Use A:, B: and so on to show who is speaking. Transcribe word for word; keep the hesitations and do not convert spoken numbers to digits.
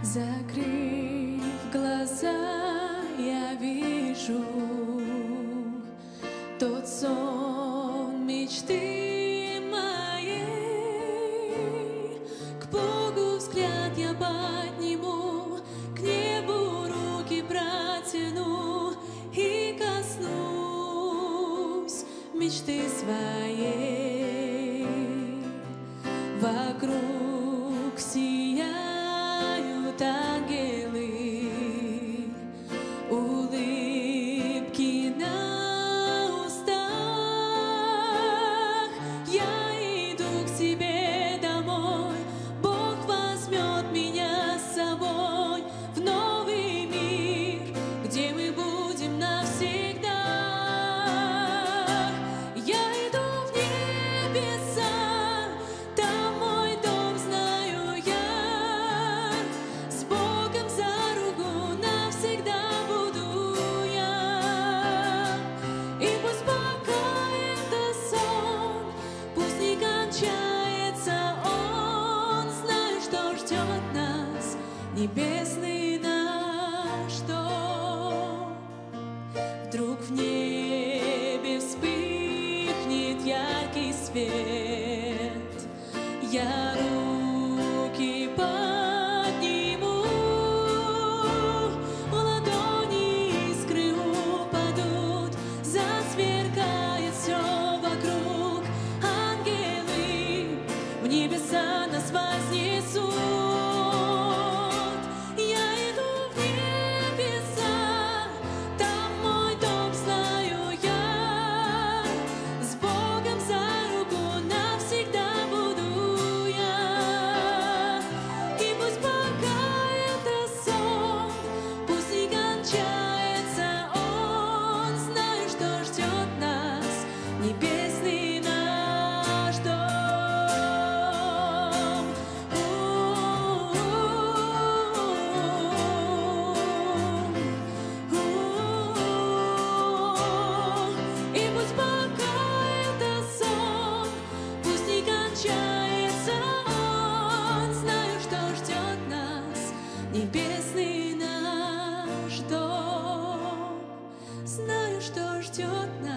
A: Закрыв глаза, я вижу тот сон мечты моей. К Богу взгляд я подниму, к небу руки протяну и коснусь мечты своей. Вокруг сияют ангелы, улыбки на устах. Я иду к себе домой, Бог возьмет меня с собой в новый мир, где мы будем навсегда. Я иду в небеса, там мой дом, знаю я. С Богом за руку навсегда буду я. И пусть пока это сон, пусть не кончается он, знаю, что ждет нас небесный наш дом. Вдруг в небе вспыхнет яркий свет, я руки подниму, в ладони искры упадут, засверкает все вокруг. Ангелы в небеса нас вознесут. Я иду в небеса, там мой дом, знаю я. С Богом за руку навсегда буду я. И пусть пока это сон, пусть не кончается он, знаю, что ждет нас небесный наш дом. И пусть пока это сон, пусть не кончается он, знаю, что ждет нас небесный наш дом. Знаю, что ждет нас